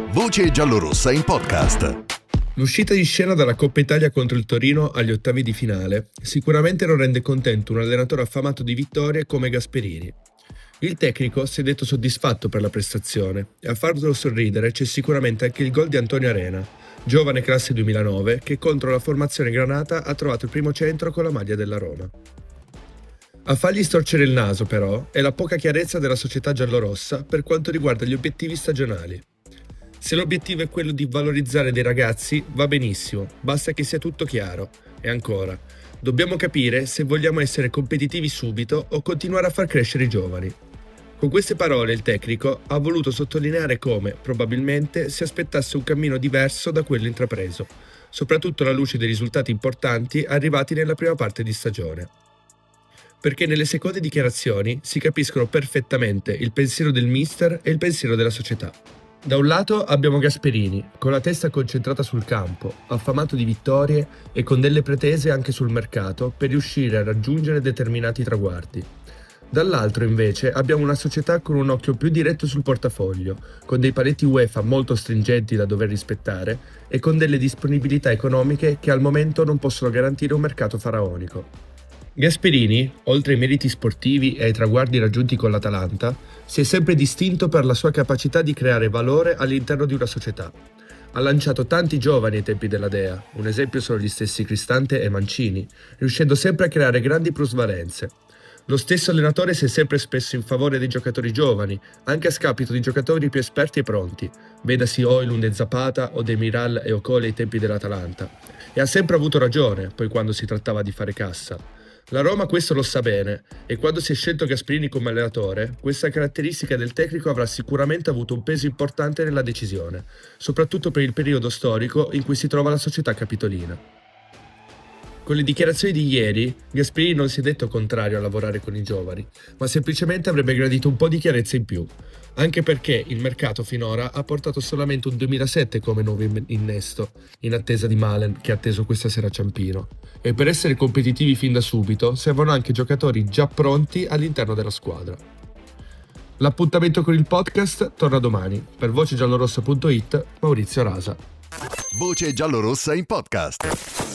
Voce giallorossa in podcast. L'uscita di scena dalla Coppa Italia contro il Torino agli ottavi di finale sicuramente non rende contento un allenatore affamato di vittorie come Gasperini. Il tecnico si è detto soddisfatto per la prestazione e a farlo sorridere c'è sicuramente anche il gol di Antonio Arena, giovane classe 2009 che contro la formazione granata ha trovato il primo centro con la maglia della Roma. A fargli storcere il naso però è la poca chiarezza della società giallorossa per quanto riguarda gli obiettivi stagionali. Se l'obiettivo è quello di valorizzare dei ragazzi, va benissimo, basta che sia tutto chiaro. E ancora, dobbiamo capire se vogliamo essere competitivi subito o continuare a far crescere i giovani. Con queste parole il tecnico ha voluto sottolineare come, probabilmente, si aspettasse un cammino diverso da quello intrapreso, soprattutto alla luce dei risultati importanti arrivati nella prima parte di stagione. Perché nelle seconde dichiarazioni si capiscono perfettamente il pensiero del mister e il pensiero della società. Da un lato abbiamo Gasperini, con la testa concentrata sul campo, affamato di vittorie e con delle pretese anche sul mercato per riuscire a raggiungere determinati traguardi. Dall'altro invece abbiamo una società con un occhio più diretto sul portafoglio, con dei paletti UEFA molto stringenti da dover rispettare e con delle disponibilità economiche che al momento non possono garantire un mercato faraonico. Gasperini, oltre ai meriti sportivi e ai traguardi raggiunti con l'Atalanta, si è sempre distinto per la sua capacità di creare valore all'interno di una società. Ha lanciato tanti giovani ai tempi della Dea, un esempio sono gli stessi Cristante e Mancini, riuscendo sempre a creare grandi plusvalenze. Lo stesso allenatore si è sempre spesso in favore dei giocatori giovani, anche a scapito di giocatori più esperti e pronti, vedasi Højlund e Zapata o Demiral e Okoli ai tempi dell'Atalanta. E ha sempre avuto ragione, poi quando si trattava di fare cassa. La Roma questo lo sa bene e quando si è scelto Gasperini come allenatore, questa caratteristica del tecnico avrà sicuramente avuto un peso importante nella decisione, soprattutto per il periodo storico in cui si trova la società capitolina. Con le dichiarazioni di ieri, Gasperini non si è detto contrario a lavorare con i giovani, ma semplicemente avrebbe gradito un po' di chiarezza in più, anche perché il mercato finora ha portato solamente un 2007 come nuovo innesto, in attesa di Malen che ha atteso questa sera a Ciampino. E per essere competitivi fin da subito servono anche giocatori già pronti all'interno della squadra. L'appuntamento con il podcast torna domani. Per vocegiallorossa.it, Maurizio Rasa. Voce giallorossa in podcast.